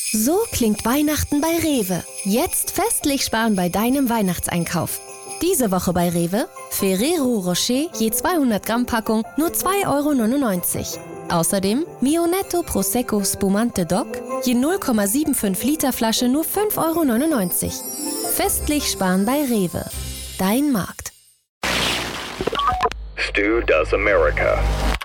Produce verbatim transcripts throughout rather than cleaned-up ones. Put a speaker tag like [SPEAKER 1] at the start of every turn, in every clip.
[SPEAKER 1] So klingt Weihnachten bei Rewe. Jetzt festlich sparen bei deinem Weihnachtseinkauf. Diese Woche bei Rewe: Ferrero Rocher je zweihundert Gramm Packung nur zwei Euro neunundneunzig. Außerdem Mio Netto Prosecco Spumante Doc je null Komma fünfundsiebzig Liter Flasche nur fünf Euro neunundneunzig. Festlich sparen bei Rewe. Dein Markt.
[SPEAKER 2] Stu Does America.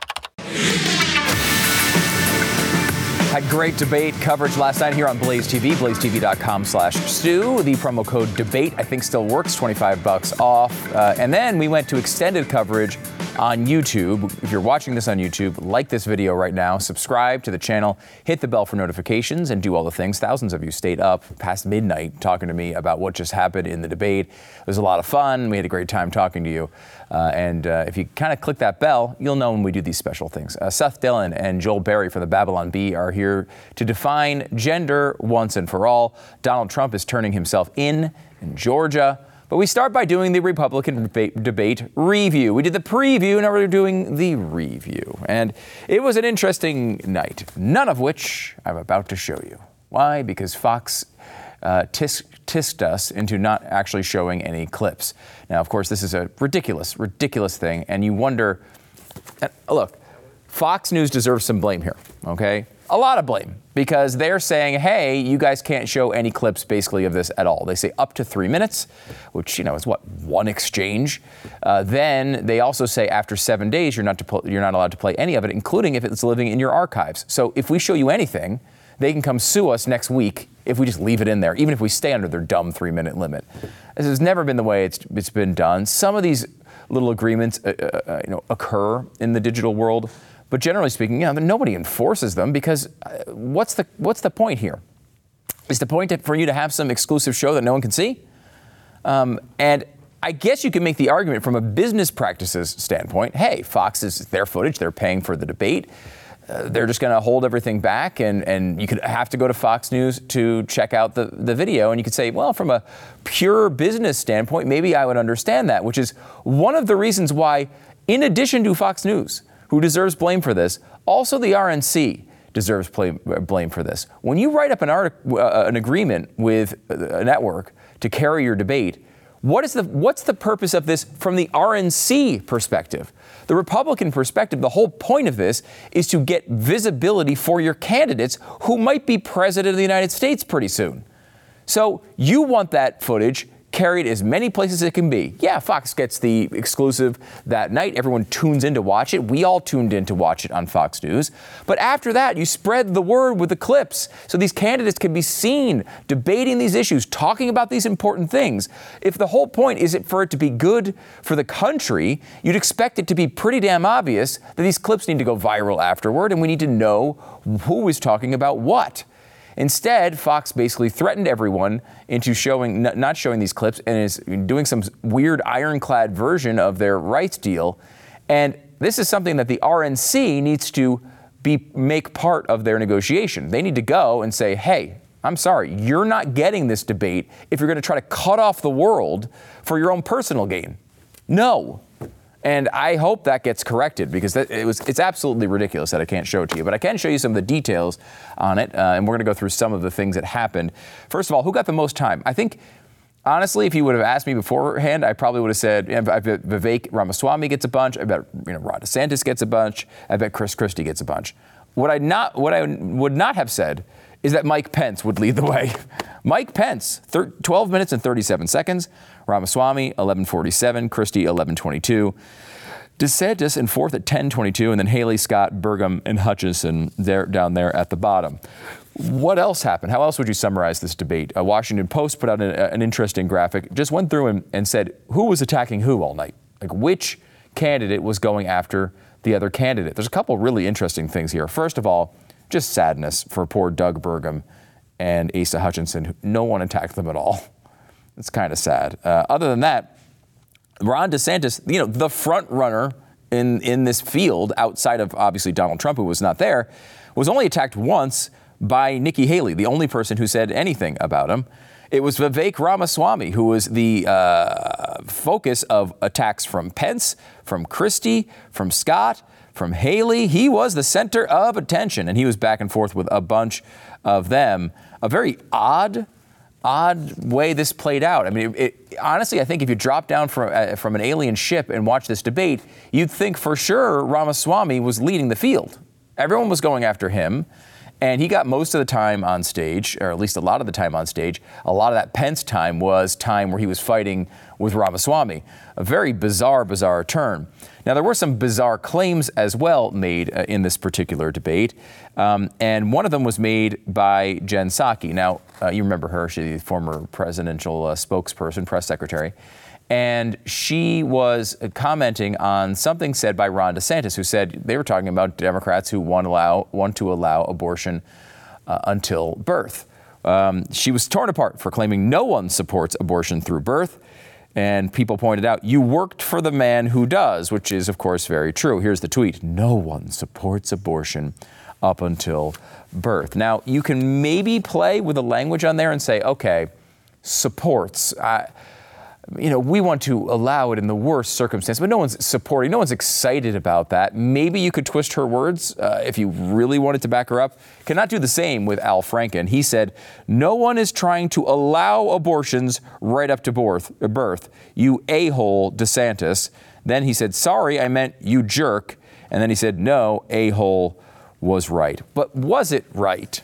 [SPEAKER 3] Had great debate coverage last night here on Blaze T V, blaze t v dot com slash Stu. The promo code DEBATE, I think, still works, twenty-five bucks off. Uh, and then we went to extended coverage on YouTube. If you're watching this on YouTube, like this video right now, subscribe to the channel, hit the bell for notifications, and do all the things. Thousands of you stayed up past midnight talking to me about what just happened in the debate. It was a lot of fun. We had a great time talking to you. Uh, and uh, if you kind of click that bell, you'll know when we do these special things. Uh, Seth Dillon and Joel Berry from the Babylon Bee are here to define gender once and for all. Donald Trump is turning himself in in Georgia. But we start by doing the Republican debate, debate review. We did the preview, now we're doing the review. And it was an interesting night, none of which I'm about to show you. Why? Because Fox uh, tisk- tisked us into not actually showing any clips. Now, of course, this is a ridiculous, ridiculous thing. And you wonder, uh, look, Fox News deserves some blame here, okay? A lot of blame, because they're saying, hey, you guys can't show any clips basically of this at all. They say up to three minutes, which, you know, is what, one exchange. Uh, then they also say after seven days, you're not to pull, you're not allowed to play any of it, including if it's living in your archives. So if we show you anything, they can come sue us next week if we just leave it in there, even if we stay under their dumb three-minute limit. This has never been the way it's, it's been done. Some of these little agreements uh, uh, you know, occur in the digital world. But generally speaking, you know, nobody enforces them, because uh, what's the what's the point here? Is the point for you to have some exclusive show that no one can see? Um, and I guess you can make the argument from a business practices standpoint. Hey, Fox is their footage. They're paying for the debate. Uh, they're just going to hold everything back, and, and you could have to go to Fox News to check out the, the video. And you could say, well, from a pure business standpoint, maybe I would understand that, which is one of the reasons why, in addition to Fox News, who deserves blame for this, also the R N C deserves blame, blame for this. When you write up an, artic- uh, an agreement with a network to carry your debate, what is the what's the purpose of this from the R N C perspective? The Republican perspective, the whole point of this is to get visibility for your candidates who might be president of the United States pretty soon. So you want that footage carried as many places as it can be. Yeah, Fox gets the exclusive that night. Everyone tunes in to watch it. We all tuned in to watch it on Fox News. But after that, you spread the word with the clips so these candidates can be seen debating these issues, talking about these important things. If the whole point is it for it to be good for the country, you'd expect it to be pretty damn obvious that these clips need to go viral afterward, and we need to know who is talking about what. Instead, Fox basically threatened everyone into showing, n- not showing these clips, and is doing some weird ironclad version of their rights deal. And this is something that the R N C needs to be make part of their negotiation. They need to go and say, hey, I'm sorry, you're not getting this debate if you're going to try to cut off the world for your own personal gain. No. And I hope that gets corrected, because that, it was, it's absolutely ridiculous that I can't show it to you. But I can show you some of the details on it, uh, and we're going to go through some of the things that happened. First of all, who got the most time? I think, honestly, if you would have asked me beforehand, I probably would have said, yeah, I bet Vivek Ramaswamy gets a bunch. I bet you know, Ron DeSantis gets a bunch. I bet Chris Christie gets a bunch. What I not, what I would not have said is that Mike Pence would lead the way. Mike Pence, thir- twelve minutes and thirty-seven seconds. Ramaswamy, eleven forty-seven. Christie, eleven twenty-two. DeSantis in fourth at ten twenty-two. And then Haley, Scott, Burgum, and Hutchinson there down there at the bottom. What else happened? How else would you summarize this debate? A Washington Post put out an, an interesting graphic, just went through and, and said who was attacking who all night. Like which candidate was going after the other candidate. There's a couple really interesting things here. First of all, just sadness for poor Doug Burgum and Asa Hutchinson. No one attacked them at all. It's kind of sad. Uh, other than that, Ron DeSantis, you know, the front runner in, in this field outside of obviously Donald Trump, who was not there, was only attacked once by Nikki Haley, the only person who said anything about him. It was Vivek Ramaswamy, who was the uh, focus of attacks from Pence, from Christie, from Scott, from Haley. He was the center of attention, and he was back and forth with a bunch of them. A very odd, odd way this played out. I mean, it, it, honestly, I think if you drop down from, uh, from an alien ship and watch this debate, you'd think for sure Ramaswamy was leading the field. Everyone was going after him. And he got most of the time on stage, or at least a lot of the time on stage. A lot of that Pence time was time where he was fighting with Ramaswamy. A very bizarre, bizarre turn. Now, there were some bizarre claims as well made uh, in this particular debate. Um, and one of them was made by Jen Psaki. Now, uh, you remember her. She's the former presidential uh, spokesperson, press secretary. And she was commenting on something said by Ron DeSantis, who said they were talking about Democrats who want, allow, want to allow abortion uh, until birth. Um, she was torn apart for claiming no one supports abortion through birth. And people pointed out, you worked for the man who does, which is, of course, very true. Here's the tweet. No one supports abortion up until birth. Now, you can maybe play with the language on there and say, OK, supports. I, You know, we want to allow it in the worst circumstance, but no one's supporting, no one's excited about that. Maybe you could twist her words uh, if you really wanted to back her up. Cannot do the same with Al Franken. He said, no one is trying to allow abortions right up to birth, birth. You a-hole DeSantis. Then he said, sorry, I meant you jerk. And then he said, no, a-hole was right. But was it right?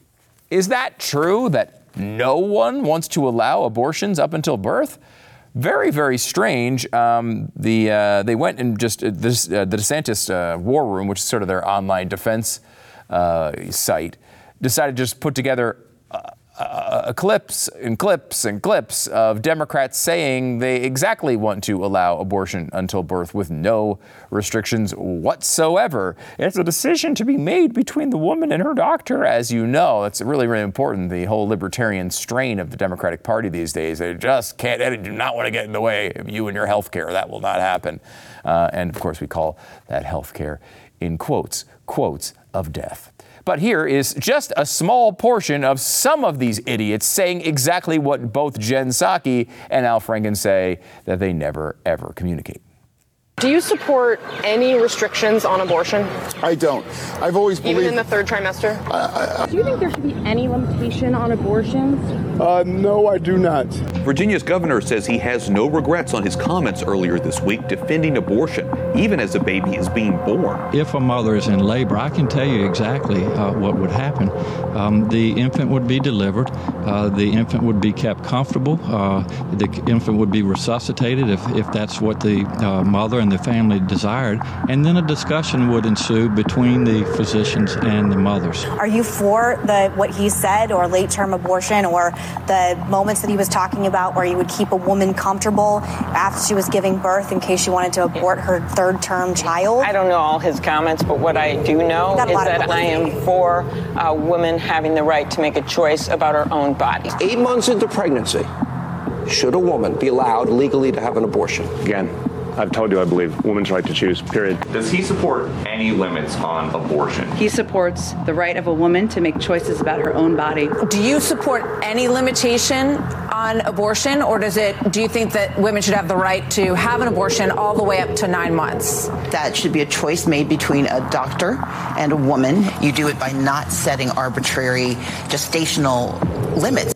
[SPEAKER 3] Is that true that no one wants to allow abortions up until birth? Very, very strange. Um, the uh, they went and just uh, this, uh, the DeSantis uh, War Room, which is sort of their online defense uh, site, decided to just put together uh, uh, clips and clips and clips of Democrats saying they exactly want to allow abortion until birth with no restrictions whatsoever. It's a decision to be made between the woman and her doctor, as you know. That's really, really important. The whole libertarian strain of the Democratic Party these days, they just can't, they do not want to get in the way of you and your health care. That will not happen. Uh, and of course, we call that health care in quotes, quotes of death. But here is just a small portion of some of these idiots saying exactly what both Jen Psaki and Al Franken say, that they never, ever communicate.
[SPEAKER 4] Do you support any restrictions on abortion?
[SPEAKER 5] I don't. I've always believed...
[SPEAKER 4] Even in the third trimester?
[SPEAKER 5] I, I, I,
[SPEAKER 6] do you think there should be any limitation on abortions?
[SPEAKER 5] Uh, no, I do not.
[SPEAKER 7] Virginia's governor says he has no regrets on his comments earlier this week defending abortion, even as a baby is being born.
[SPEAKER 8] If a mother is in labor, I can tell you exactly uh, what would happen. Um, the infant would be delivered. Uh, the infant would be kept comfortable. Uh, the infant would be resuscitated if, if that's what the uh, mother and the family desired, and then a discussion would ensue between the physicians and the mothers.
[SPEAKER 9] Are you for the what he said, or late-term abortion, or the moments that he was talking about where he would keep a woman comfortable after she was giving birth in case she wanted to abort her third-term child?
[SPEAKER 10] I don't know all his comments, but what I do know is that I am for uh, women having the right to make a choice about her own body.
[SPEAKER 11] Eight months into pregnancy, should a woman be allowed legally to have an abortion?
[SPEAKER 2] Again, I've told you I believe women's right to choose, period.
[SPEAKER 12] Does he support any limits on abortion?
[SPEAKER 13] He supports the right of a woman to make choices about her own body.
[SPEAKER 14] Do you support any limitation on abortion, or does it, do you think that women should have the right to have an abortion all the way up to nine months?
[SPEAKER 15] That should be a choice made between a doctor and a woman. You do it by not setting arbitrary gestational limits.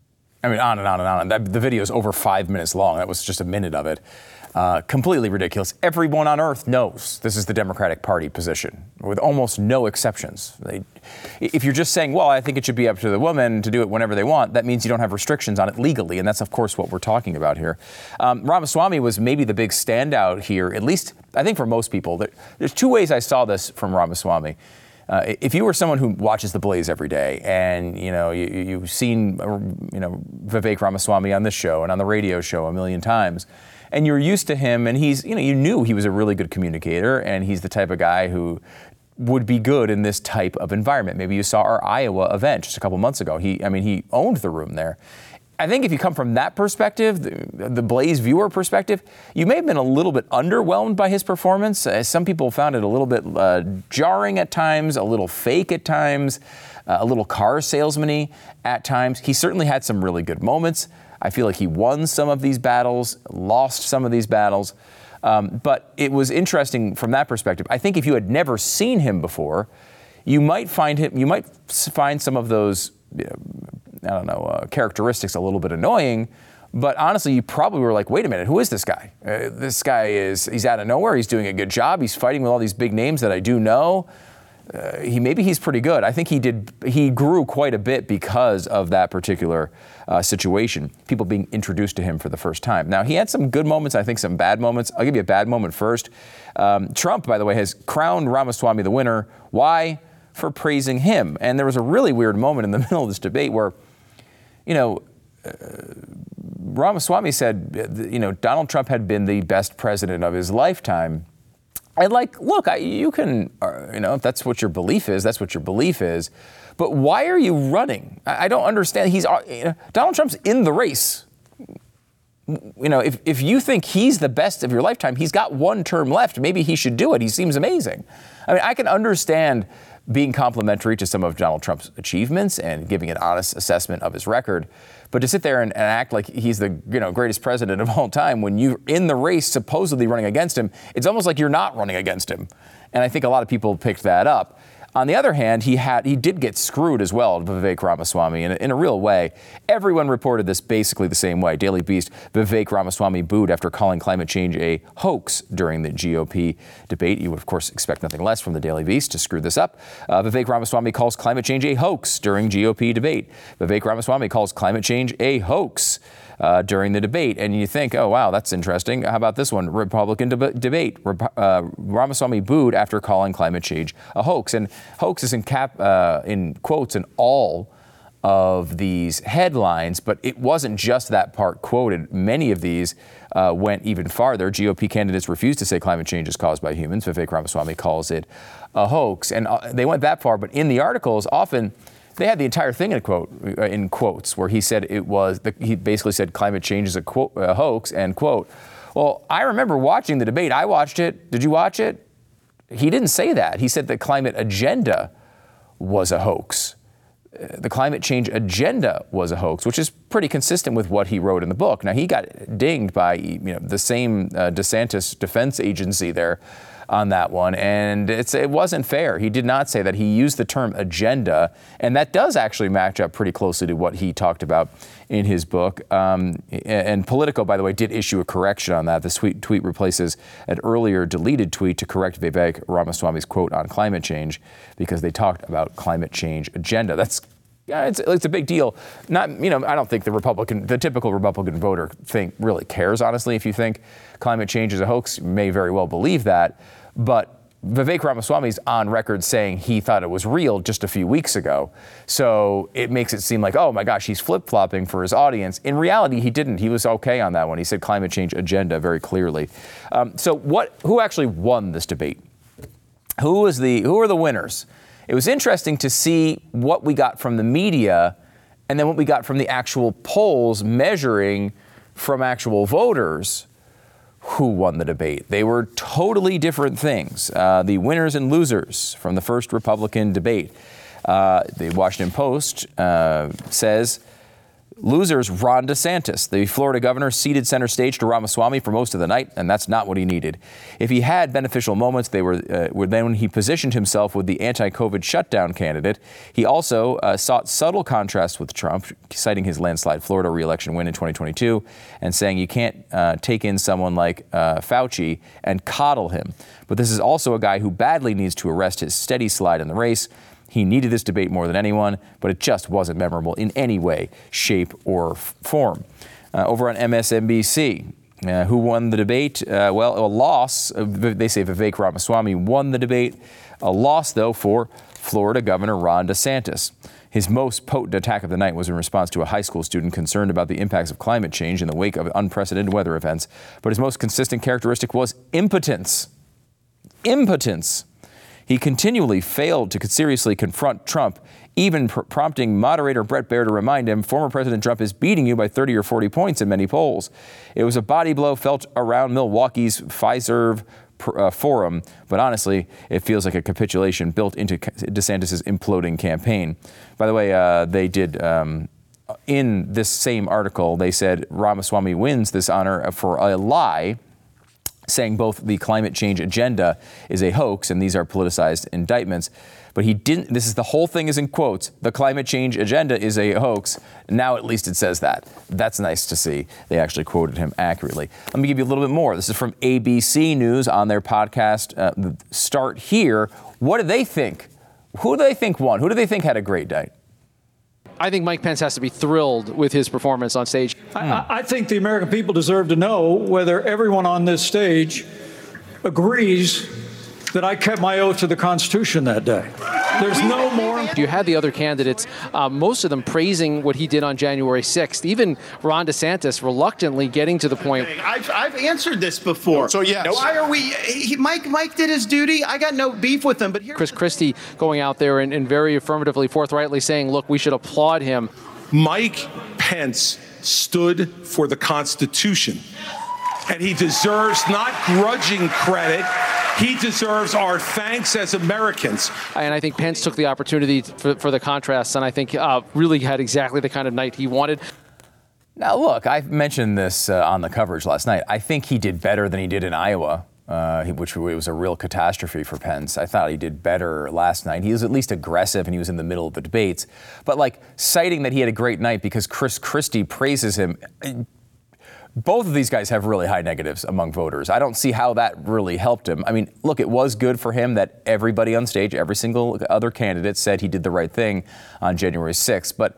[SPEAKER 3] I mean, on and on and on. That, the video is over five minutes long. That was just a minute of it. Uh, completely ridiculous. Everyone on earth knows this is the Democratic Party position, with almost no exceptions. They, if you're just saying, well, I think it should be up to the woman to do it whenever they want, that means you don't have restrictions on it legally, and that's, of course, what we're talking about here. Um, Ramaswamy was maybe the big standout here, at least, I think, for most people. There's two ways I saw this from Ramaswamy. Uh, if you were someone who watches The Blaze every day, and you know you, you've seen you know Vivek Ramaswamy on this show and on the radio show a million times, and you're used to him, and he's you know you knew he was a really good communicator, and he's the type of guy who would be good in this type of environment. Maybe you saw our Iowa event just a couple months ago. He, I mean, he owned the room there. I think if you come from that perspective, the, the Blaze viewer perspective, you may have been a little bit underwhelmed by his performance. Uh, some people found it a little bit uh, jarring at times, a little fake at times, uh, a little car salesman-y at times. He certainly had some really good moments. I feel like he won some of these battles, lost some of these battles. Um, but it was interesting from that perspective. I think if you had never seen him before, you might find him, you might find some of those, you know, I don't know, uh, characteristics a little bit annoying. But honestly, you probably were like, wait a minute, who is this guy? Uh, this guy is, he's out of nowhere. He's doing a good job. He's fighting with all these big names that I do know. Uh, he maybe he's pretty good. I think he did. He grew quite a bit because of that particular uh, situation. People being introduced to him for the first time. Now he had some good moments. I think some bad moments. I'll give you a bad moment first. Um, Trump, by the way, has crowned Ramaswamy the winner. Why? For praising him. And there was a really weird moment in the middle of this debate where, you know, uh, Ramaswamy said, you know, Donald Trump had been the best president of his lifetime. And like, look, I, you can, uh, you know, if that's what your belief is, that's what your belief is. But why are you running? I, I don't understand. He's uh, you know, Donald Trump's in the race. You know, if, if you think he's the best of your lifetime, he's got one term left. Maybe he should do it. He seems amazing. I mean, I can understand being complimentary to some of Donald Trump's achievements and giving an honest assessment of his record. But to sit there and, and act like he's the you know greatest president of all time when you're in the race supposedly running against him, it's almost like you're not running against him. And I think a lot of people picked that up. On the other hand, he had he did get screwed as well, Vivek Ramaswamy, in a, in a real way. Everyone reported this basically the same way. Daily Beast, Vivek Ramaswamy booed after calling climate change a hoax during the G O P debate. You would, of course, expect nothing less from the Daily Beast to screw this up. Uh, Vivek Ramaswamy calls climate change a hoax during G O P debate. Vivek Ramaswamy calls climate change a hoax Uh, during the debate. And you think, oh, wow, that's interesting. How about this one? Republican deb- debate. Rep- uh, Ramaswamy booed after calling climate change a hoax. And hoax is in, cap, uh, in quotes in all of these headlines, but it wasn't just that part quoted. Many of these uh, went even farther. G O P candidates refused to say climate change is caused by humans. Vivek Ramaswamy calls it a hoax. And uh, they went that far, but in the articles, often they had the entire thing in a quote, uh, in quotes, where he said it was, the, he basically said climate change is a, quote, a hoax, end quote. Well, I remember watching the debate. I watched it. Did you watch it? He didn't say that. He said the climate agenda was a hoax. Uh, the climate change agenda was a hoax, which is pretty consistent with what he wrote in the book. Now, he got dinged by you know the same uh, DeSantis defense agency there on that one, and it's, it wasn't fair. He did not say that. He used the term agenda, and that does actually match up pretty closely to what he talked about in his book. Um, and Politico, by the way, did issue a correction on that. This tweet, tweet replaces an earlier deleted tweet to correct Vivek Ramaswamy's quote on climate change because they talked about climate change agenda. That's Yeah, it's, it's a big deal. Not, you know, I don't think the Republican, the typical Republican voter think really cares, honestly. If you think climate change is a hoax, you may very well believe that. But Vivek Ramaswamy's on record saying he thought it was real just a few weeks ago. So it makes it seem like, oh my gosh, he's flip-flopping for his audience. In reality, he didn't. He was okay on that one. He said climate change agenda very clearly. Um, so what? Who actually won this debate? Who was the? Who are the winners? It was interesting to see what we got from the media and then what we got from the actual polls measuring from actual voters who won the debate. They were totally different things. Uh, the winners and losers from the first Republican debate. Uh, the Washington Post uh, says, losers, Ron DeSantis, the Florida governor, ceded center stage to Ramaswamy for most of the night, and that's not what he needed. If he had beneficial moments, they were, uh, were then when he positioned himself with the anti-COVID shutdown candidate. He also uh, sought subtle contrasts with Trump, citing his landslide Florida re-election win in twenty twenty-two, and saying you can't uh, take in someone like uh, Fauci and coddle him. But this is also a guy who badly needs to arrest his steady slide in the race. He needed this debate more than anyone, but it just wasn't memorable in any way, shape, or f- form. Uh, over on M S N B C, uh, who won the debate? Uh, well, a loss. Uh, they say Vivek Ramaswamy won the debate. A loss, though, for Florida Governor Ron DeSantis. His most potent attack of the night was in response to a high school student concerned about the impacts of climate change in the wake of unprecedented weather events. But his most consistent characteristic was impotence. Impotence. He continually failed to seriously confront Trump, even pr- prompting moderator Bret Baier to remind him, former President Trump is beating you by thirty or forty points in many polls. It was a body blow felt around Milwaukee's Fiserv pr- uh, forum, but honestly, it feels like a capitulation built into DeSantis' imploding campaign. By the way, uh, they did, um, in this same article, they said Ramaswamy wins this honor for a lie, saying both the climate change agenda is a hoax and these are politicized indictments. But he didn't, this is the whole thing is in quotes, the climate change agenda is a hoax. Now at least it says that. That's nice to see. They actually quoted him accurately. Let me give you a little bit more. This is from A B C News on their podcast, uh, Start Here. What do they think? Who do they think won? Who do they think had a great night?
[SPEAKER 16] I think Mike Pence has to be thrilled with his performance on stage.
[SPEAKER 17] I, I think the American people deserve to know whether everyone on this stage agrees that I kept my oath to the Constitution that day. There's no more.
[SPEAKER 16] You had the other candidates, uh, most of them praising what he did on January sixth. Even Ron DeSantis reluctantly getting to the point.
[SPEAKER 18] I've, I've answered this before.
[SPEAKER 19] So yes.
[SPEAKER 18] Why are we? He, Mike Mike did his duty. I got no beef with him. But here,
[SPEAKER 16] Chris Christie going out there and, and very affirmatively, forthrightly saying, "Look, we should applaud him."
[SPEAKER 19] Mike Pence stood for the Constitution, and he deserves not grudging credit. He deserves our thanks as Americans.
[SPEAKER 16] And I think Pence took the opportunity for, for the contrast, and I think uh, really had exactly the kind of night he wanted.
[SPEAKER 3] Now, look, I mentioned this uh, on the coverage last night. I think he did better than he did in Iowa, uh, which was a real catastrophe for Pence. I thought he did better last night. He was at least aggressive, and he was in the middle of the debates. But, like, citing that he had a great night because Chris Christie praises him, both of these guys have really high negatives among voters. I don't see how that really helped him. I mean, look, it was good for him that everybody on stage, every single other candidate said he did the right thing on January sixth. But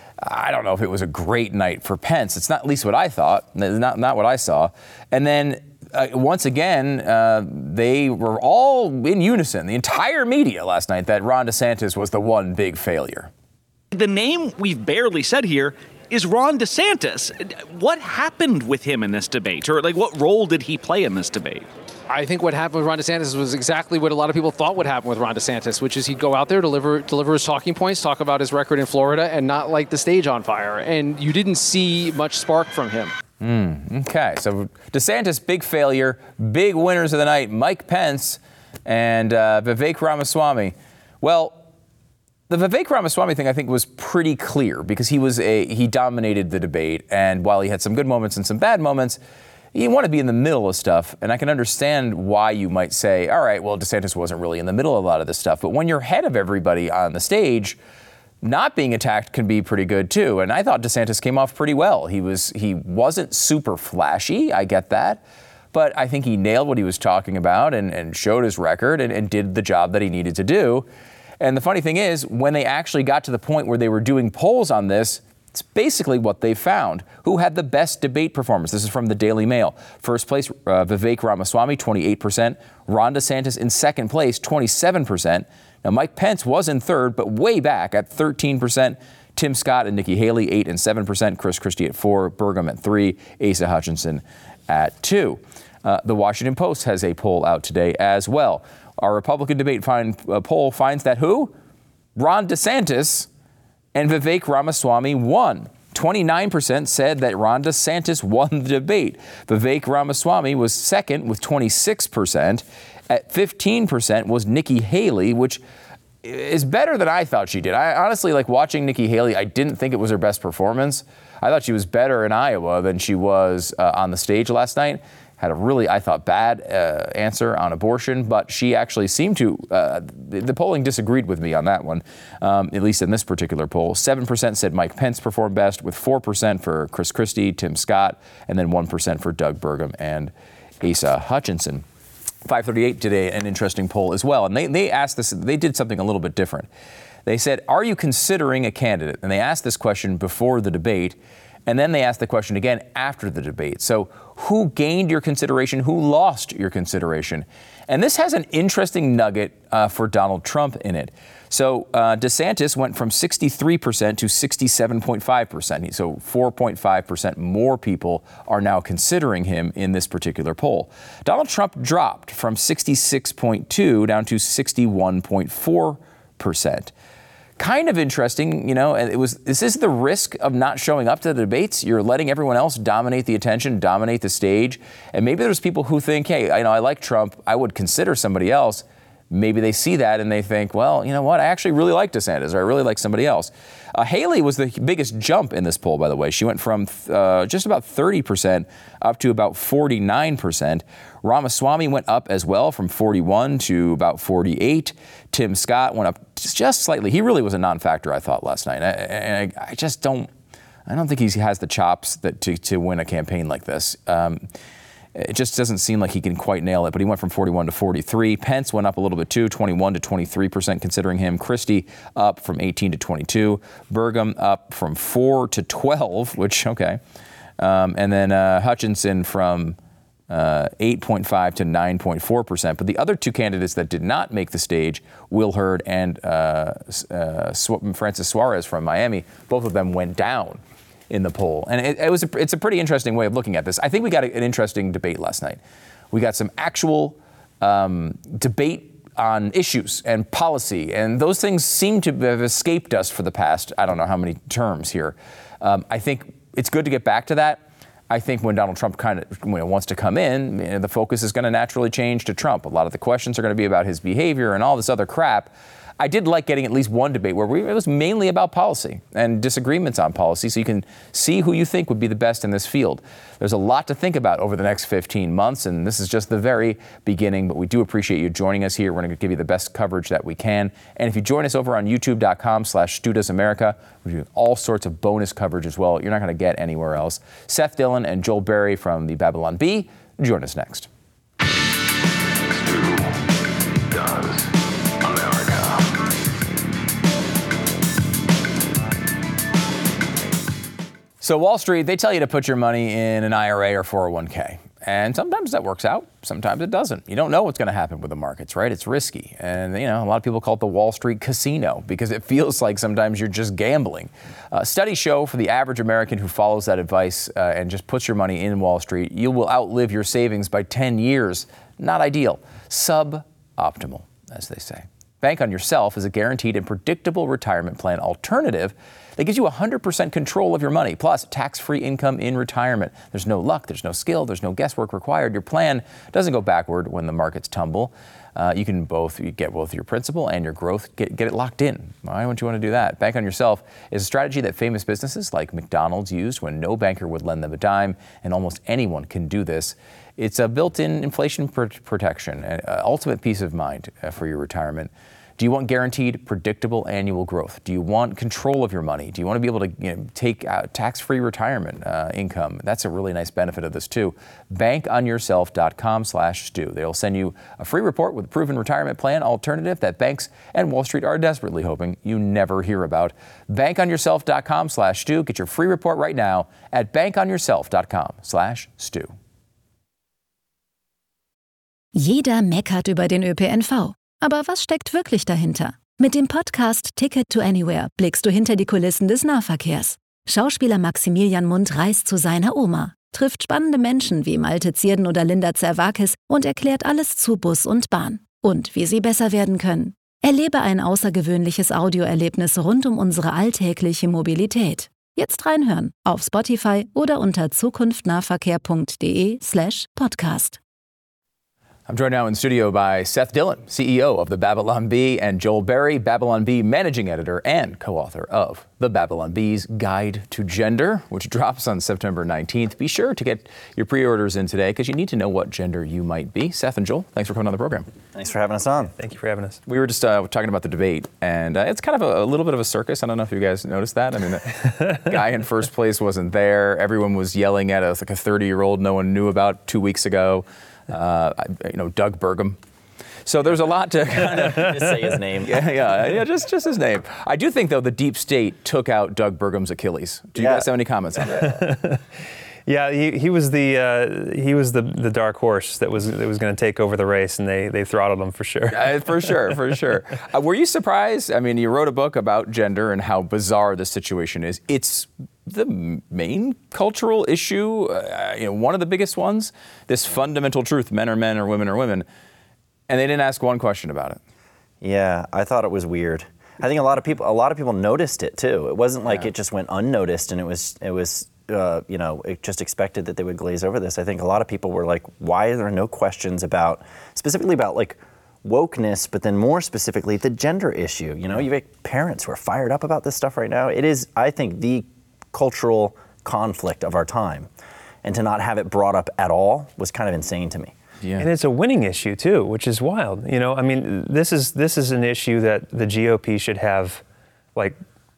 [SPEAKER 3] I don't know if it was a great night for Pence. It's not at least what I thought, not, not what I saw. And then uh, once again, uh, they were all in unison, the entire media last night, that Ron DeSantis was the one big failure.
[SPEAKER 20] The name we've barely said here is Ron DeSantis. What happened with him in this debate? Or like, what role did he play in this debate?
[SPEAKER 16] I think what happened with Ron DeSantis was exactly what a lot of people thought would happen with Ron DeSantis, which is he'd go out there, deliver deliver his talking points, talk about his record in Florida, and not light the stage on fire. And you didn't see much spark from him.
[SPEAKER 3] Mm, okay, so DeSantis, big failure. Big winners of the night, Mike Pence and uh, Vivek Ramaswamy. Well, the Vivek Ramaswamy thing, I think, was pretty clear because he was a he dominated the debate, and while he had some good moments and some bad moments, he wanted to be in the middle of stuff. And I can understand why you might say, all right, well, DeSantis wasn't really in the middle of a lot of this stuff. But when you're ahead of everybody on the stage, not being attacked can be pretty good too. And I thought DeSantis came off pretty well. He was he wasn't super flashy, I get that. But I think he nailed what he was talking about and, and showed his record and, and did the job that he needed to do. And the funny thing is, when they actually got to the point where they were doing polls on this, it's basically what they found. Who had the best debate performance? This is from the Daily Mail. First place, uh, Vivek Ramaswamy, twenty-eight percent. Ron DeSantis in second place, twenty-seven percent. Now, Mike Pence was in third, but way back at thirteen percent. Tim Scott and Nikki Haley, eight and seven percent. Chris Christie at four. Burgum at three. Asa Hutchinson at two. Uh, the Washington Post has a poll out today as well. Our Republican debate find, uh, poll finds that who? Ron DeSantis and Vivek Ramaswamy won. twenty-nine percent said that Ron DeSantis won the debate. Vivek Ramaswamy was second with twenty-six percent. At fifteen percent was Nikki Haley, which is better than I thought she did. I honestly, like watching Nikki Haley, I didn't think it was her best performance. I thought she was better in Iowa than she was uh, on the stage last night. Had a really, I thought, bad uh, answer on abortion, but she actually seemed to, uh, the, the polling disagreed with me on that one, um, at least in this particular poll. seven percent said Mike Pence performed best, with four percent for Chris Christie, Tim Scott, and then one percent for Doug Burgum and Asa Hutchinson. five thirty-eight did a, an interesting poll as well, and they, they asked this, they did something a little bit different. They said, are you considering a candidate? And they asked this question before the debate, and then they asked the question again after the debate. So who gained your consideration? Who lost your consideration? And this has an interesting nugget uh, for Donald Trump in it. So uh, DeSantis went from sixty-three percent to sixty-seven point five percent. So four point five percent more people are now considering him in this particular poll. Donald Trump dropped from sixty-six point two down to sixty-one point four percent. Kind of interesting, you know, and it was, this is the risk of not showing up to the debates. You're letting everyone else dominate the attention, dominate the stage. And maybe there's people who think, hey, I know I like Trump. I would consider somebody else. maybe they see that and they think, well, you know what, I actually really like DeSantis, or I really like somebody else. Uh, Haley was the biggest jump in this poll, by the way. She went from uh, just about thirty percent up to about forty-nine percent. Ramaswamy went up as well from forty-one to about forty-eight. Tim Scott went up just slightly. He really was a non-factor, I thought, last night. And I, I just don't, I don't think he has the chops that to, to win a campaign like this. Um, It just doesn't seem like he can quite nail it, but he went from forty-one to forty-three. Pence went up a little bit too, twenty-one to twenty-three percent considering him. Christie up from eighteen to twenty-two. Burgum up from four to twelve, which, okay. Um, and then uh, Hutchinson from uh, eight point five to nine point four percent. But the other two candidates that did not make the stage, Will Hurd and uh, uh, Francis Suarez from Miami, both of them went down in the poll. And it, it was a, it's a pretty interesting way of looking at this. I think we got a, an interesting debate last night. We got some actual um, debate on issues and policy, and those things seem to have escaped us for the past, I don't know how many terms here. Um, I think it's good to get back to that. I think when Donald Trump kind of you know, wants to come in, you know, the focus is going to naturally change to Trump. A lot of the questions are going to be about his behavior and all this other crap. I did like getting at least one debate where we, it was mainly about policy and disagreements on policy, so you can see who you think would be the best in this field. There's a lot to think about over the next fifteen months, and this is just the very beginning, but we do appreciate you joining us here. We're going to give you the best coverage that we can. And if you join us over on youtube.com slash Stu Does America, we do all sorts of bonus coverage as well. You're not going to get anywhere else. Seth Dillon and Joel Berry from the Babylon Bee join us next. So Wall Street, they tell you to put your money in an I R A or four oh one k. And sometimes that works out. Sometimes it doesn't. You don't know what's going to happen with the markets, right? It's risky. And, you know, a lot of people call it the Wall Street casino because it feels like sometimes you're just gambling. Uh, studies show for the average American who follows that advice uh, and just puts your money in Wall Street, you will outlive your savings by ten years. Not ideal. Suboptimal, as they say. Bank on Yourself is a guaranteed and predictable retirement plan alternative that gives you one hundred percent control of your money, plus tax-free income in retirement. There's no luck, there's no skill, there's no guesswork required. Your plan doesn't go backward when the markets tumble. Uh, you can both you get both your principal and your growth, get, get it locked in. Why wouldn't you want to do that? Bank on Yourself is a strategy that famous businesses like McDonald's used when no banker would lend them a dime, and almost anyone can do this. It's a built-in inflation pr- protection, an ultimate peace of mind uh, for your retirement. Do you want guaranteed, predictable annual growth? Do you want control of your money? Do you want to be able to you know, take out tax-free retirement uh, income? That's a really nice benefit of this, too. bankonyourself.com slash Stu. They'll send you a free report with a proven retirement plan alternative that banks and Wall Street are desperately hoping you never hear about. bankonyourself.com slash Stu. Get your free report right now at bankonyourself.com slash Stu.
[SPEAKER 21] Jeder meckert über den Ö P N V. Aber was steckt wirklich dahinter? Mit dem Podcast Ticket to Anywhere blickst du hinter die Kulissen des Nahverkehrs. Schauspieler Maximilian Mund reist zu seiner Oma, trifft spannende Menschen wie Malte Zierden oder Linda Zerwakis und erklärt alles zu Bus und Bahn und wie sie besser werden können. Erlebe ein außergewöhnliches Audioerlebnis rund um unsere alltägliche Mobilität. Jetzt reinhören auf Spotify oder unter zukunftnahverkehr.de slash podcast.
[SPEAKER 3] I'm joined now in studio by Seth Dillon, C E O of the Babylon Bee, and Joel Berry, Babylon Bee managing editor and co-author of the Babylon Bee's Guide to Gender, which drops on September nineteenth. Be sure to get your pre-orders in today because you need to know what gender you might be. Seth and Joel, thanks for coming on the program.
[SPEAKER 22] Thanks for having us on.
[SPEAKER 23] Thank you for having us.
[SPEAKER 3] We were just uh, talking about the debate, and uh, it's kind of a, a little bit of a circus. I don't know if you guys noticed that. I mean, the guy in first place wasn't there. Everyone was yelling at us like a thirty-year-old no one knew about two weeks ago. Uh, you know, Doug Burgum. So there's a lot to kind of
[SPEAKER 22] just say his name.
[SPEAKER 3] Yeah, yeah, yeah, just just his name. I do think though the deep state took out Doug Burgum's Achilles. Do you yeah. guys have any comments on that?
[SPEAKER 23] Yeah, he, he was the uh, he was the, the dark horse that was that was going to take over the race, and they they throttled him for sure.
[SPEAKER 3] uh, for sure, for sure. Uh, were you surprised? I mean, you wrote a book about gender and how bizarre the situation is. It's the main cultural issue, uh, you know, one of the biggest ones. This fundamental truth: men are men, or women are women, and they didn't ask one question about it.
[SPEAKER 22] Yeah, I thought it was weird. I think a lot of people a lot of people noticed it too. It wasn't like
[SPEAKER 3] Yeah.
[SPEAKER 22] it just went unnoticed, and it was it was. Uh, you know, it just expected that they would glaze over this. I think a lot of people were like, why are there no questions about, specifically about like wokeness, but then more specifically, the gender issue. You know, you have parents who are fired up about this stuff right now. It is, I think, the cultural conflict of our time. And to not have it brought up at all was kind of insane to me.
[SPEAKER 23] Yeah. And it's a winning issue too, which is wild. You know, I mean, this is this is an issue that the G O P should have, like,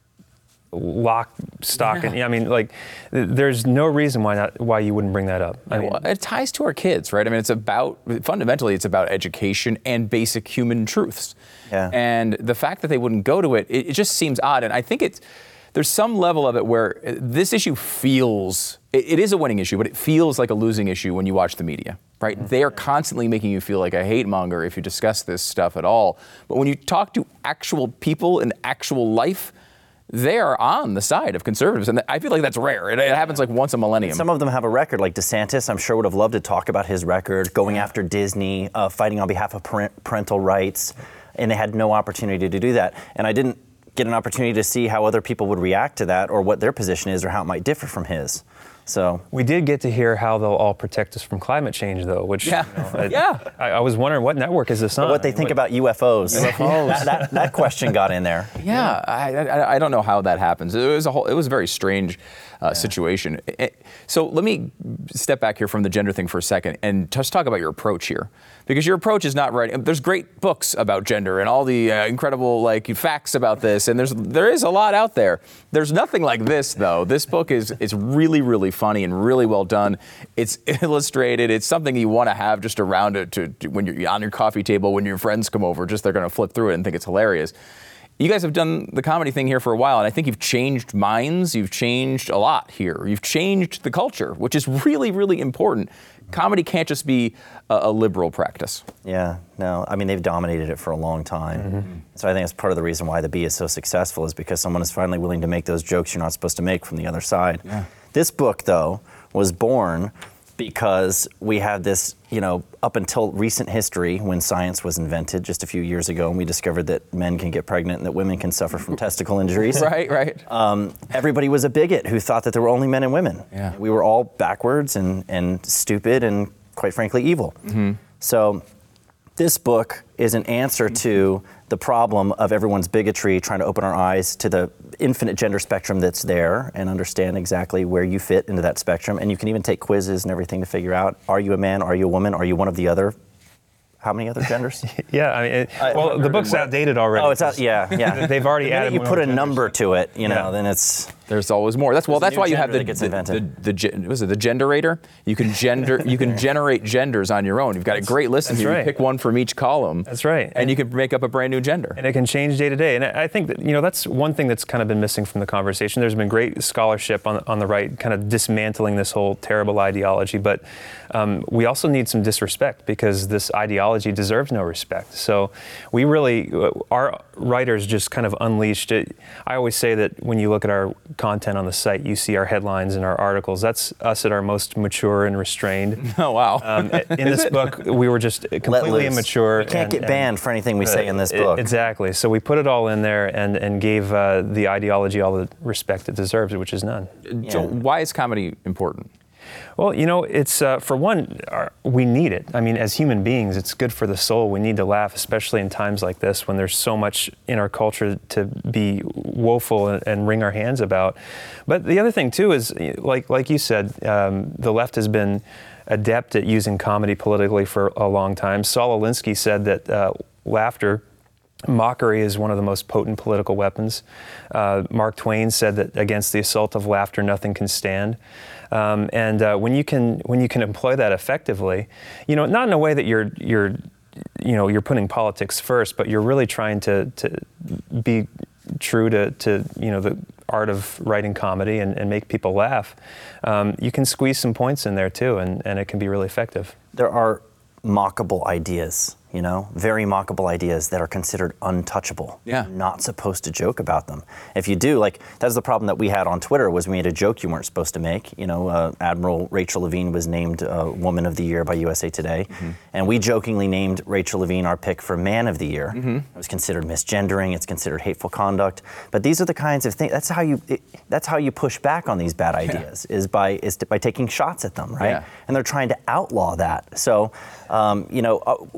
[SPEAKER 23] lock, stock, yeah. and I mean, like, there's no reason why not why you wouldn't bring that up. I
[SPEAKER 3] yeah,
[SPEAKER 23] mean,
[SPEAKER 3] well, it ties to our kids, right? I mean, it's about fundamentally, it's about education and basic human truths.
[SPEAKER 22] Yeah.
[SPEAKER 3] And the fact that they wouldn't go to it, it, it just seems odd. And I think it's there's some level of it where this issue feels it, it is a winning issue, but it feels like a losing issue when you watch the media. Right? Mm-hmm. They are constantly making you feel like a hate monger if you discuss this stuff at all. But when you talk to actual people in actual life, they are on the side of conservatives. And I feel like that's rare. It, it happens like once a millennium.
[SPEAKER 22] Some of them have a record, like DeSantis, I'm sure would have loved to talk about his record, going after Disney, uh, fighting on behalf of parent, parental rights, and they had no opportunity to do that. And I didn't get an opportunity to see how other people would react to that or what their position is or how it might differ from his. So
[SPEAKER 23] we did get to hear how they'll all protect us from climate change, though. Which
[SPEAKER 3] yeah,
[SPEAKER 23] you know, I,
[SPEAKER 3] yeah.
[SPEAKER 23] I, I was wondering what network is this on?
[SPEAKER 22] But what they think
[SPEAKER 23] what,
[SPEAKER 22] about U F Os.
[SPEAKER 23] U F Os.
[SPEAKER 22] that, that, that question got in there.
[SPEAKER 3] Yeah, I, I, I don't know how that happens. It was a whole. It was a very strange uh, yeah. situation. It, so let me step back here from the gender thing for a second and just talk about your approach here, because your approach is not right. There's great books about gender and all the uh, incredible like facts about this, and there's there is a lot out there. There's nothing like this though. This book is is really really funny and really well done. It's illustrated. It's something you want to have just around it to, to when you're on your coffee table when your friends come over. Just they're going to flip through it and think it's hilarious. You guys have done the comedy thing here for a while, and I think you've changed minds. You've changed a lot here. You've changed the culture, which is really, really important. Comedy can't just be a, a liberal practice.
[SPEAKER 22] Yeah, no. I mean, they've dominated it for a long time. Mm-hmm. So I think that's part of the reason why the Bee is so successful is because someone is finally willing to make those jokes you're not supposed to make from the other side.
[SPEAKER 3] Yeah.
[SPEAKER 22] This book, though, was born because we had this, you know, up until recent history when science was invented just a few years ago, and we discovered that men can get pregnant and that women can suffer from testicle injuries.
[SPEAKER 3] Right, right.
[SPEAKER 22] Um, everybody was a bigot who thought that there were only men and women.
[SPEAKER 3] Yeah.
[SPEAKER 22] We were all backwards and, and stupid and, quite frankly, evil.
[SPEAKER 3] Mm-hmm.
[SPEAKER 22] So this book is an answer to the problem of everyone's bigotry, trying to open our eyes to the infinite gender spectrum that's there and understand exactly where you fit into that spectrum. And you can even take quizzes and everything to figure out, are you a man, are you a woman, are you one of the other? How many other genders?
[SPEAKER 23] yeah, I mean, it, well, the book's outdated already.
[SPEAKER 22] Oh, it's out, yeah, yeah.
[SPEAKER 23] They've already
[SPEAKER 22] the
[SPEAKER 23] added
[SPEAKER 22] you put a
[SPEAKER 23] genders.
[SPEAKER 22] number to it, you know,
[SPEAKER 23] yeah.
[SPEAKER 22] then it's...
[SPEAKER 3] There's always more. That's well. That's why you have the
[SPEAKER 22] that gets
[SPEAKER 3] the,
[SPEAKER 22] invented.
[SPEAKER 3] the, the, the was it the Genderator? You can gender. You can generate genders on your own. You've got a great list.
[SPEAKER 23] That's
[SPEAKER 3] here.
[SPEAKER 23] right.
[SPEAKER 3] You pick one from each column.
[SPEAKER 23] That's right.
[SPEAKER 3] And, and you can make up a brand new gender.
[SPEAKER 23] And it can change day to day. And I think that you know that's one thing that's kind of been missing from the conversation. There's been great scholarship on on the right, kind of dismantling this whole terrible ideology. But um, we also need some disrespect because this ideology deserves no respect. So we really, our writers just kind of unleashed it. I always say that when you look at our content on the site, you see our headlines and our articles. That's us at our most mature and restrained.
[SPEAKER 3] Oh, wow.
[SPEAKER 23] Um, in this book, we were just completely immature.
[SPEAKER 22] We can't
[SPEAKER 23] and,
[SPEAKER 22] get banned
[SPEAKER 23] and,
[SPEAKER 22] for anything we
[SPEAKER 23] uh,
[SPEAKER 22] say in this book.
[SPEAKER 23] Exactly. So we put it all in there and, and gave uh, the ideology all the respect it deserves, which is none.
[SPEAKER 3] So why is comedy important?
[SPEAKER 23] Well, you know, it's, uh, for one, our, we need it. I mean, as human beings, it's good for the soul. We need to laugh, especially in times like this when there's so much in our culture to be woeful and, and wring our hands about. But the other thing, too, is, like, like you said, um, the left has been adept at using comedy politically for a long time. Saul Alinsky said that uh, laughter, mockery is one of the most potent political weapons. Uh, Mark Twain said that against the assault of laughter, nothing can stand. Um, and uh, when you can when you can employ that effectively, you know, not in a way that you're you're you know you're putting politics first, but you're really trying to to be true to to you know the art of writing comedy and, and make people laugh. Um, you can squeeze some points in there too, and, and it can be really effective.
[SPEAKER 22] There are mockable ideas, you know, very mockable ideas that are considered untouchable.
[SPEAKER 3] Yeah.
[SPEAKER 22] You're not supposed to joke about them. If you do, like, that's the problem that we had on Twitter, was we made a joke you weren't supposed to make. You know, uh, Admiral Rachel Levine was named uh, Woman of the Year by U S A Today. Mm-hmm. And we jokingly named Rachel Levine our pick for Man of the Year. Mm-hmm. It was considered misgendering, it's considered hateful conduct. But these are the kinds of things, that's how you it, that's how you push back on these bad ideas, yeah. is by is to, by taking shots at them, right?
[SPEAKER 3] Yeah.
[SPEAKER 22] And they're trying to outlaw that. So, um, you know, uh, we do everything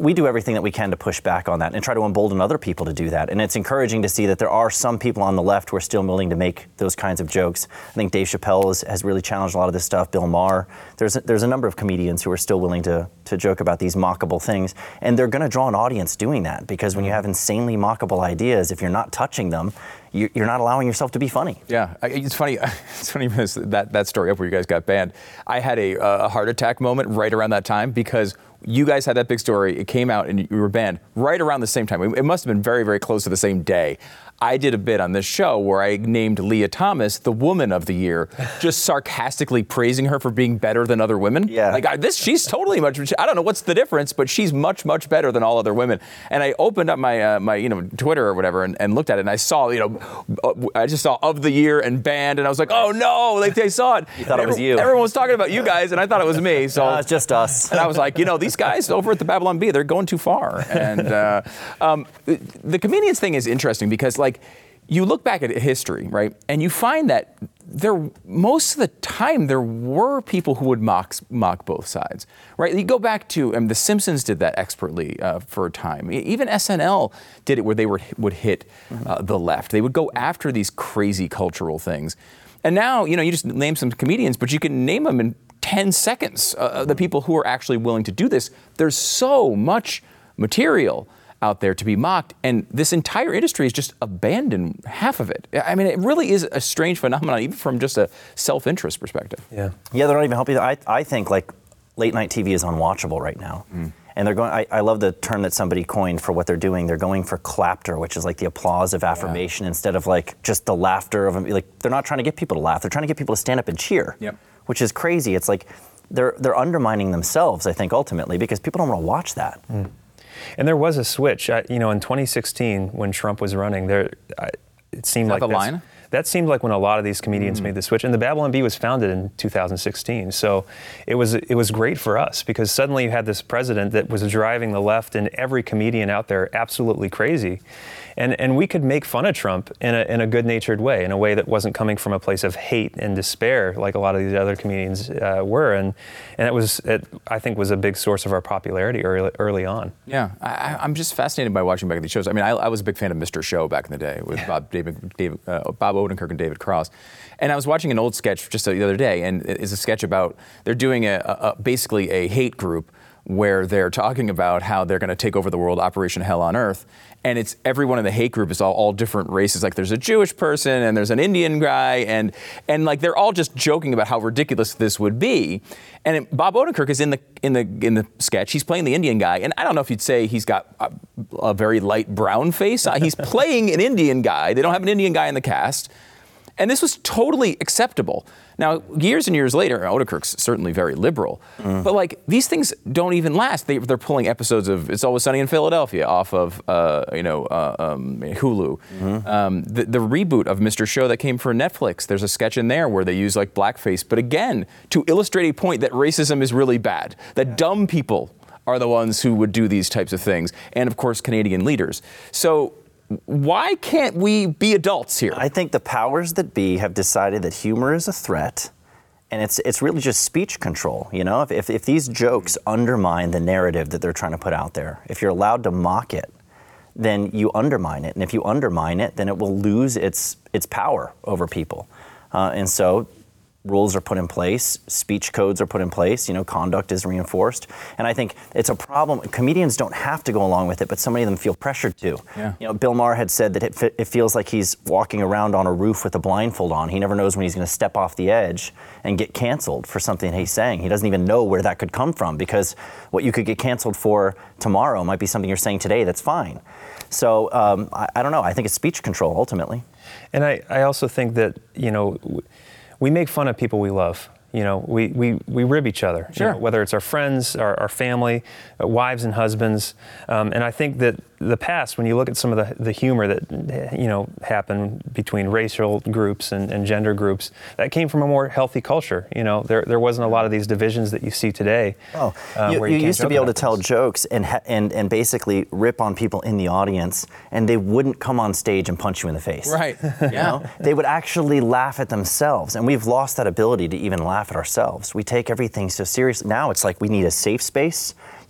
[SPEAKER 22] everything that we can to push back on that and try to embolden other people to do that. And it's encouraging to see that there are some people on the left who are still willing to make those kinds of jokes. I think Dave Chappelle is, has really challenged a lot of this stuff. Bill Maher. There's a, there's a number of comedians who are still willing to to joke about these mockable things, and they're going to draw an audience doing that, because when you have insanely mockable ideas, if you're not touching them, you, you're not allowing yourself to be funny.
[SPEAKER 3] Yeah, it's funny. It's funny because that that story up where you guys got banned. I had a, a heart attack moment right around that time because you guys had that big story. It came out and you were banned right around the same time. It must have been very, very close to the same day. I did a bit on this show where I named Leah Thomas the Woman of the Year, just sarcastically praising her for being better than other women.
[SPEAKER 22] Yeah.
[SPEAKER 3] Like I, this, she's totally much. I don't know what's the difference, but she's much, much better than all other women. And I opened up my, uh, my, you know, Twitter or whatever and, and looked at it, and I saw, you know, I just saw of the year and banned, and I was like, oh no, like they saw it.
[SPEAKER 22] You thought it was you.
[SPEAKER 3] Everyone was talking about you guys, and I thought it was me. So
[SPEAKER 22] uh, it's just us.
[SPEAKER 3] And I was like, you know, these guys over at the Babylon Bee, they're going too far. And uh, um, the comedians thing is interesting because, like, you look back at history, right, and you find that there, most of the time, there were people who would mock mock both sides, right? You go back to, and The Simpsons did that expertly uh, for a time. Even S N L did it where they were, would hit uh, the left. They would go after these crazy cultural things. And now, you know, you just name some comedians, but you can name them in ten seconds, uh, the people who are actually willing to do this. There's so much material out there to be mocked, and this entire industry has just abandoned half of it. I mean, it really is a strange phenomenon, even from just a self-interest perspective.
[SPEAKER 23] Yeah,
[SPEAKER 22] yeah, they're not even helping. I, I think like late night T V is unwatchable right now. Mm. And they're going, I, I love the term that somebody coined for what they're doing. They're going for clapter, which is like the applause of affirmation, yeah, instead of like just the laughter of, like, they're not trying to get people to laugh. They're trying to get people to stand up and cheer,
[SPEAKER 3] yep,
[SPEAKER 22] which is crazy. It's like they're they're undermining themselves, I think, ultimately, because people don't want to watch that.
[SPEAKER 23] Mm. And there was a switch, uh, you know, in twenty sixteen when Trump was running. There, uh, it seemed like
[SPEAKER 3] the line.
[SPEAKER 23] That seemed like when a lot of these comedians mm. made the switch. And the Babylon Bee was founded in two thousand sixteen, so it was it was great for us because suddenly you had this president that was driving the left and every comedian out there absolutely crazy. And and we could make fun of Trump in a in a good-natured way, in a way that wasn't coming from a place of hate and despair like a lot of these other comedians uh, were. And and it was, it, I think, was a big source of our popularity early early on.
[SPEAKER 3] Yeah, I, I'm just fascinated by watching back at these shows. I mean, I, I was a big fan of Mister Show back in the day with Bob David, David uh, Bob Odenkirk and David Cross. And I was watching an old sketch just the other day, and it's a sketch about they're doing a, a basically a hate group where they're talking about how they're going to take over the world, Operation Hell on Earth. And it's everyone in the hate group is all, all different races. Like there's a Jewish person and there's an Indian guy, and and like they're all just joking about how ridiculous this would be. And it, Bob Odenkirk is in the in the in the sketch. He's playing the Indian guy, and I don't know if you'd say he's got a, a very light brown face. Uh, he's playing an Indian guy. They don't have an Indian guy in the cast. And this was totally acceptable. Now, years and years later, Odekirk's certainly very liberal, mm. but like these things don't even last. They, they're pulling episodes of It's Always Sunny in Philadelphia off of uh, you know uh, um, Hulu. Mm-hmm. Um, the, the reboot of Mister Show that came for Netflix, there's a sketch in there where they use like blackface, but again, to illustrate a point that racism is really bad, that yeah. dumb people are the ones who would do these types of things, and of course, Canadian leaders. So why can't we be adults here?
[SPEAKER 22] I think the powers that be have decided that humor is a threat, and it's it's really just speech control. You know, if, if if these jokes undermine the narrative that they're trying to put out there, if you're allowed to mock it, then you undermine it, and if you undermine it, then it will lose its its power over people, uh, and so rules are put in place, speech codes are put in place, you know, conduct is reinforced. And I think it's a problem. Comedians don't have to go along with it, but so many of them feel pressured to.
[SPEAKER 3] Yeah.
[SPEAKER 22] You know, Bill Maher had said that it, it feels like he's walking around on a roof with a blindfold on. He never knows when he's going to step off the edge and get canceled for something he's saying. He doesn't even know where that could come from, because what you could get canceled for tomorrow might be something you're saying today that's fine. So um, I, I don't know. I think it's speech control ultimately.
[SPEAKER 23] And I, I also think that, you know, w- we make fun of people we love. You know, we, we, we rib each other,
[SPEAKER 3] sure.
[SPEAKER 23] you know, whether it's our friends, our, our family, uh, wives and husbands. Um, and I think that the past, when you look at some of the, the humor that, you know, happened between racial groups and, and gender groups, that came from a more healthy culture. You know, there there wasn't a lot of these divisions that you see today.
[SPEAKER 22] Oh,
[SPEAKER 23] uh,
[SPEAKER 22] you,
[SPEAKER 23] where
[SPEAKER 22] you,
[SPEAKER 23] you,
[SPEAKER 22] used to be able to
[SPEAKER 23] things.
[SPEAKER 22] tell jokes and, ha- and and basically rip on people in the audience, and they wouldn't come on stage and punch you in the face.
[SPEAKER 3] Right.
[SPEAKER 22] You know? They would actually laugh at themselves, and we've lost that ability to even laugh at ourselves. We take everything so seriously. Now it's like we need a safe space.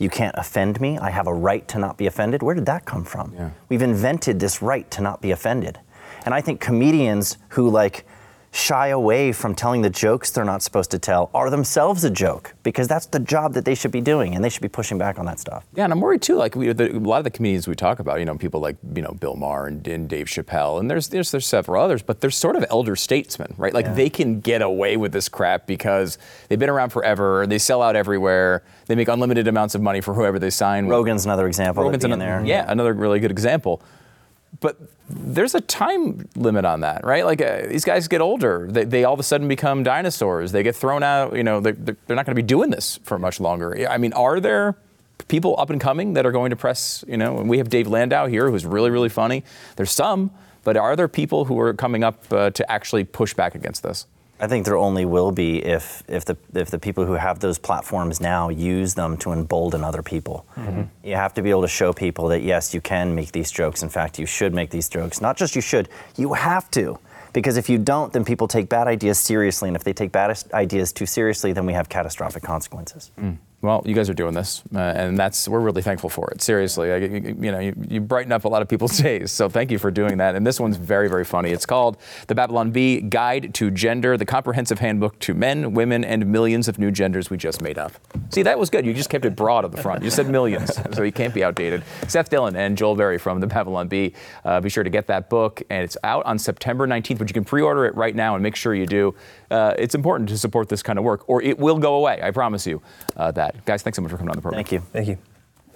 [SPEAKER 22] you can't offend me. I have a right to not be offended. Where did that come from?
[SPEAKER 3] Yeah.
[SPEAKER 22] We've invented this right to not be offended. And I think comedians who like shy away from telling the jokes they're not supposed to tell are themselves a joke, because that's the job that they should be doing, and they should be pushing back on that stuff.
[SPEAKER 3] Yeah, and I'm worried too. Like we, the, a lot of the comedians we talk about, you know, people like you know Bill Maher and, and Dave Chappelle, and there's, there's there's several others, but they're sort of elder statesmen, right? Like
[SPEAKER 22] Yeah.
[SPEAKER 3] they can get away with this crap because they've been around forever. They sell out everywhere. They make unlimited amounts of money for whoever they sign.
[SPEAKER 22] Rogan's another example.
[SPEAKER 3] Rogan's
[SPEAKER 22] of being
[SPEAKER 3] another,
[SPEAKER 22] there.
[SPEAKER 3] yeah, another really good example. But there's a time limit on that, right? Like uh, these guys get older. They, they all of a sudden become dinosaurs. They get thrown out. You know, they're, they're not going to be doing this for much longer. I mean, are there people up and coming that are going to press, you know, and we have Dave Landau here who's really, really funny. There's some, but are there people who are coming up uh, to actually push back against this?
[SPEAKER 22] I think there only will be if if the if the people who have those platforms now use them to embolden other people.
[SPEAKER 3] Mm-hmm.
[SPEAKER 22] You have to be able to show people that yes, you can make these jokes. In fact, you should make these jokes. Not just you should, you have to. Because if you don't, then people take bad ideas seriously, and if they take bad ideas too seriously, then we have catastrophic consequences.
[SPEAKER 3] Mm. Well, you guys are doing this, uh, and that's we're really thankful for it. Seriously, I, you, you know, you, you brighten up a lot of people's days, so thank you for doing that. And this one's very, very funny. It's called The Babylon Bee Guide to Gender, the comprehensive handbook to men, women, and millions of new genders we just made up. See, that was good. You just kept it broad at the front. You said millions, so you can't be outdated. Seth Dillon and Joel Berry from The Babylon Bee. Uh, be sure to get that book, and it's out on September nineteenth, but you can pre-order it right now, and make sure you do. Uh, it's important to support this kind of work, or it will go away. I promise you uh, that. Guys, thanks so much for coming on the program.
[SPEAKER 22] Thank you.
[SPEAKER 23] Thank you.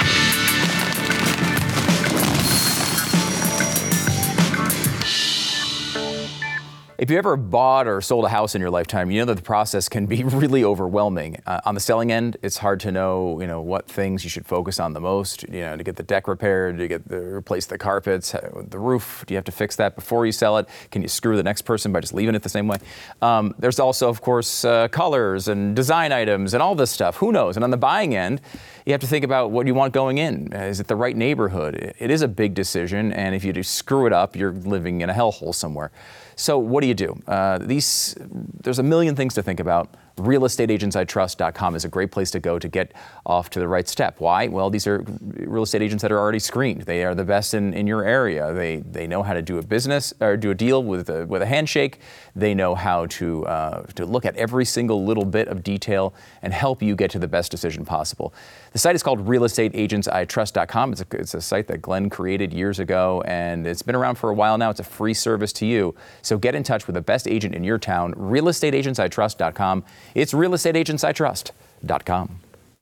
[SPEAKER 3] If you ever bought or sold a house in your lifetime, you know that the process can be really overwhelming. Uh, on the selling end, it's hard to know, you know, what things you should focus on the most. You know, to get the deck repaired, to get the replace the carpets, the roof. Do you have to fix that before you sell it? Can you screw the next person by just leaving it the same way? Um, there's also, of course, uh, colors and design items and all this stuff. Who knows? And on the buying end, you have to think about what you want going in. Is it the right neighborhood? It is a big decision, and if you do screw it up, you're living in a hellhole somewhere. So what do you do? Uh, these, there's a million things to think about. real estate agents I trust dot com is a great place to go to get off to the right step. Why? Well, these are real estate agents that are already screened. They are the best in, in your area. They they know how to do a business or do a deal with a, with a handshake. They know how to uh, to look at every single little bit of detail and help you get to the best decision possible. The site is called real estate agents I trust dot com. It's a, it's a site that Glenn created years ago, and it's been around for a while now. It's a free service to you. So get in touch with the best agent in your town, real estate agents I trust dot com. It's real estate agents I trust dot com.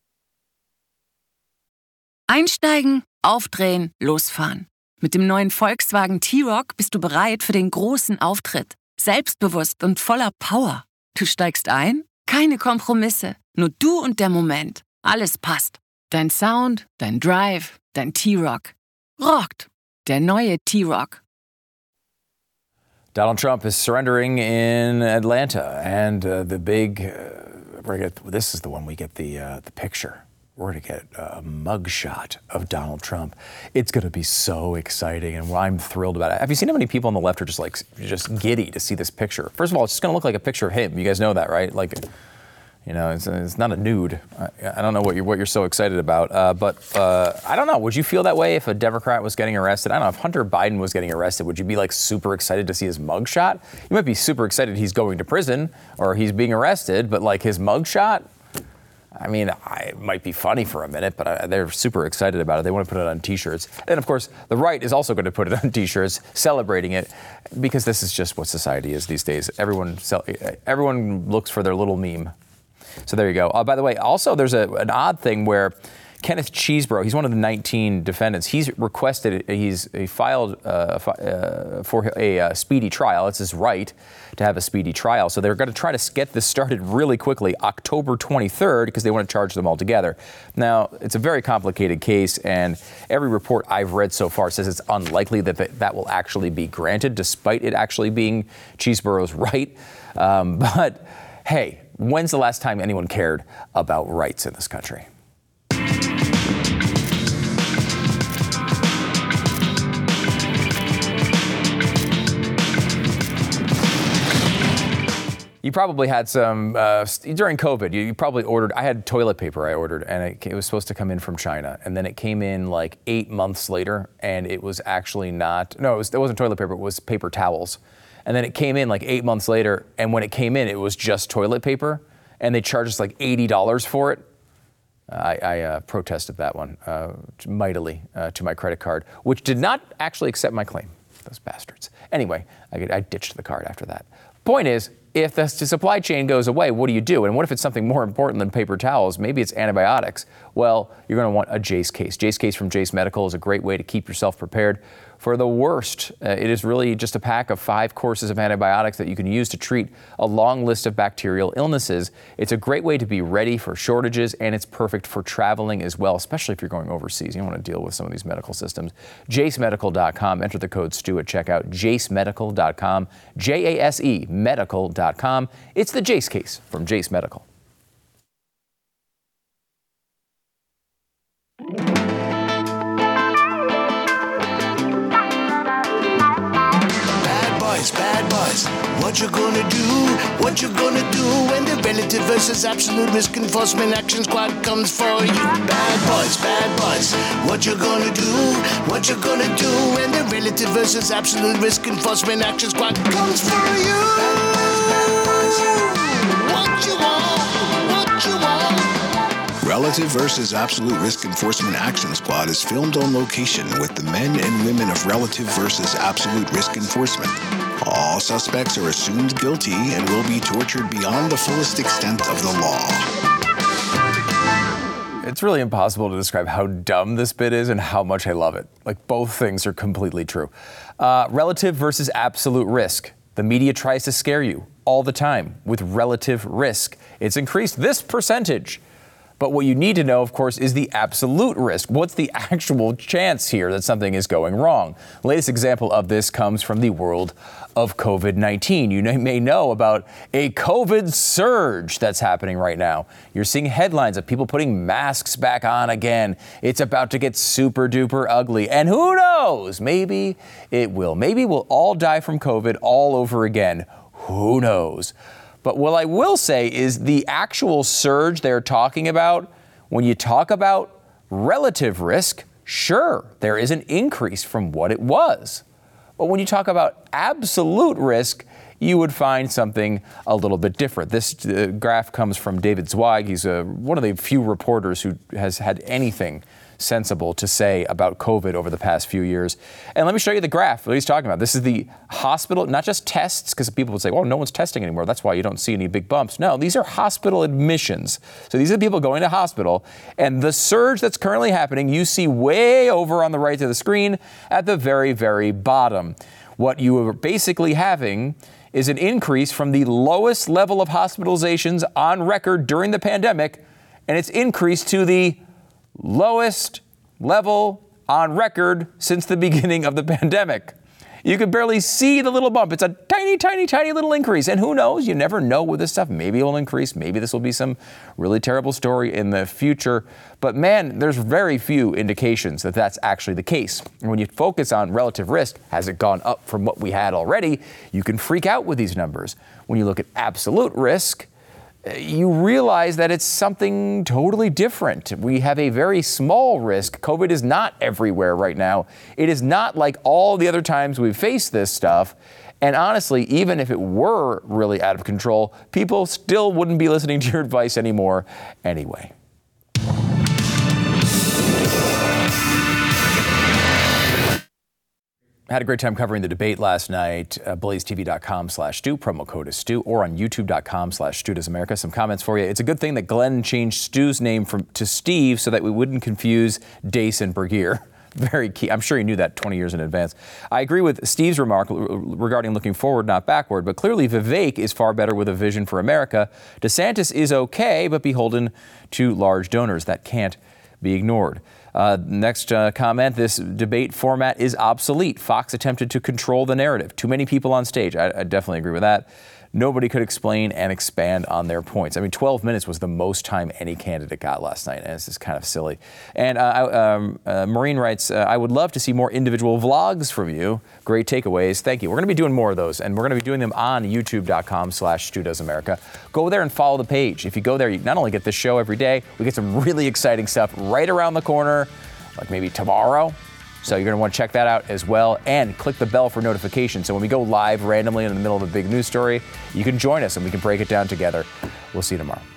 [SPEAKER 1] Einsteigen, aufdrehen, losfahren. Mit dem neuen Volkswagen T-Roc bist du bereit für den großen Auftritt. Selbstbewusst und voller Power. Du steigst ein, keine Kompromisse. Nur du und der Moment. Alles passt. Dein Sound, dein Drive, dein T-Roc. Rockt. Der neue T-Roc.
[SPEAKER 3] Donald Trump is surrendering in Atlanta, and uh, the big, uh, we're gonna get, this is the one we get the uh, the picture. We're going to get a mugshot of Donald Trump. It's going to be so exciting, and I'm thrilled about it. Have you seen how many people on the left are just like just giddy to see this picture? First of all, it's just going to look like a picture of him. You guys know that, right? Like, you know, it's, it's not a nude. I, I don't know what you're what you're so excited about, uh, but uh, I don't know. Would you feel that way if a Democrat was getting arrested? I don't know. If Hunter Biden was getting arrested, would you be like super excited to see his mugshot? You might be super excited he's going to prison or he's being arrested, but like his mugshot. I mean, I, it might be funny for a minute, but I, they're super excited about it. They want to put it on T-shirts. And, of course, the right is also going to put it on T-shirts, celebrating it, because this is just what society is these days. Everyone everyone looks for their little meme. So there you go. Uh, by the way, also there's a, an odd thing where Kenneth Chesebro, he's one of the nineteen defendants. He's requested, he's he filed uh, uh, for a uh, speedy trial. It's his right to have a speedy trial. So they're going to try to get this started really quickly, October twenty-third, because they want to charge them all together. Now, it's a very complicated case, and every report I've read so far says it's unlikely that that, that will actually be granted, despite it actually being Chesebro's right. Um, but hey, when's the last time anyone cared about rights in this country? You probably had some, uh, during COVID, you, you probably ordered, I had toilet paper I ordered, and it, it was supposed to come in from China. And then it came in like eight months later, and it was actually not, no, it, was, it wasn't toilet paper, it was paper towels. And then it came in like eight months later, and when it came in, it was just toilet paper, and they charged us like eighty dollars for it. I, I uh, protested that one uh, mightily uh, to my credit card, which did not actually accept my claim, those bastards. Anyway, I, I ditched the card after that. Point is, if the supply chain goes away, what do you do? And what if it's something more important than paper towels? Maybe it's antibiotics. Well, you're going to want a Jase case. Jase case from Jase Medical is a great way to keep yourself prepared for the worst. Uh, it is really just a pack of five courses of antibiotics that you can use to treat a long list of bacterial illnesses. It's a great way to be ready for shortages, and it's perfect for traveling as well, especially if you're going overseas. You don't want to deal with some of these medical systems. Jase Medical dot com. Enter the code Stu at checkout. Jase Medical dot com. J A S E Medical dot com. It's the Jase case from Jase Medical.
[SPEAKER 4] Bad buzz. What you gonna do? What you gonna do when the relative versus absolute risk enforcement action squad comes for you? Bad buzz, bad buzz. What you gonna do? What you gonna do when the relative versus absolute risk enforcement action squad comes for you? What you want? What you want?
[SPEAKER 5] Relative versus Absolute Risk Enforcement Action Squad is filmed on location with the men and women of Relative versus Absolute Risk Enforcement. All suspects are assumed guilty and will be tortured beyond the fullest extent of the law.
[SPEAKER 3] It's really impossible to describe how dumb this bit is and how much I love it. Like, both things are completely true. Uh, relative versus absolute risk. The media tries to scare you all the time with relative risk. It's increased this percentage. But what you need to know, of course, is the absolute risk. What's the actual chance here that something is going wrong? The latest example of this comes from the world of COVID nineteen. You may know about a COVID surge that's happening right now. You're seeing headlines of people putting masks back on again. It's about to get super duper ugly. And who knows? Maybe it will. Maybe we'll all die from COVID all over again. Who knows? But what I will say is the actual surge they're talking about, when you talk about relative risk, sure, there is an increase from what it was. But when you talk about absolute risk, you would find something a little bit different. This uh, graph comes from David Zweig. He's uh, one of the few reporters who has had anything sensible to say about COVID over the past few years. And let me show you the graph that he's talking about. This is the hospital, not just tests, because people would say, well, no one's testing anymore. That's why you don't see any big bumps. No, these are hospital admissions. So these are the people going to hospital. And the surge that's currently happening, you see way over on the right of the screen at the very, very bottom. What you are basically having is an increase from the lowest level of hospitalizations on record during the pandemic, and it's increased to the lowest level on record since the beginning of the pandemic. You can barely see the little bump. It's a tiny, tiny, tiny little increase. And who knows? You never know with this stuff. Maybe it will increase. Maybe this will be some really terrible story in the future. But man, there's very few indications that that's actually the case. And when you focus on relative risk, has it gone up from what we had already? You can freak out with these numbers. When you look at absolute risk, you realize that it's something totally different. We have a very small risk. COVID is not everywhere right now. It is not like all the other times we've faced this stuff. And honestly, even if it were really out of control, people still wouldn't be listening to your advice anymore anyway. Had a great time covering the debate last night. Uh, blaze T V dot com slash Stu. Promo code is Stu. Or on YouTube dot com slash Stu Does America. Some comments for you. It's a good thing that Glenn changed Stu's name from to Steve so that we wouldn't confuse Dace and Bergier. Very key. I'm sure he knew that twenty years in advance. I agree with Steve's remark regarding looking forward, not backward. But clearly Vivek is far better with a vision for America. DeSantis is okay, but beholden to large donors. That can't be ignored. Uh, next uh, comment, this debate format is obsolete. Fox attempted to control the narrative. Too many people on stage. I, I definitely agree with that. nobody could explain and expand on their points. I mean, twelve minutes was the most time any candidate got last night, and it's just kind of silly. And uh, um, uh, Maureen writes, uh, I would love to see more individual vlogs from you. Great takeaways. Thank you. We're going to be doing more of those, and we're going to be doing them on youtube.com slash Stu Does America. Go there and follow the page. If you go there, you not only get this show every day, we get some really exciting stuff right around the corner, like maybe tomorrow. So you're going to want to check that out as well, and click the bell for notifications. So when we go live randomly in the middle of a big news story, you can join us and we can break it down together. We'll see you tomorrow.